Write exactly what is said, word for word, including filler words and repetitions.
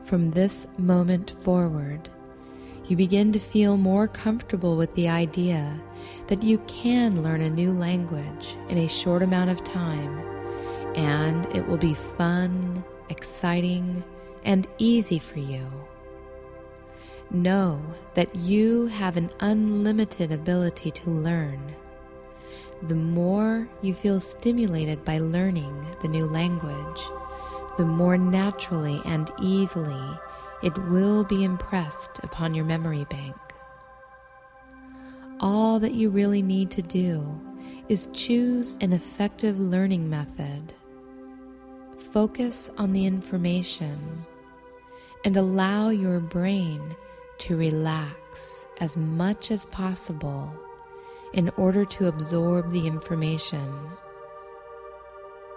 From this moment forward, you begin to feel more comfortable with the idea that you can learn a new language in a short amount of time, and it will be fun, exciting, and easy for you. Know that you have an unlimited ability to learn. The more you feel stimulated by learning the new language, the more naturally and easily it will be impressed upon your memory bank. All that you really need to do is choose an effective learning method. Focus on the information and allow your brain to relax as much as possible in order to absorb the information.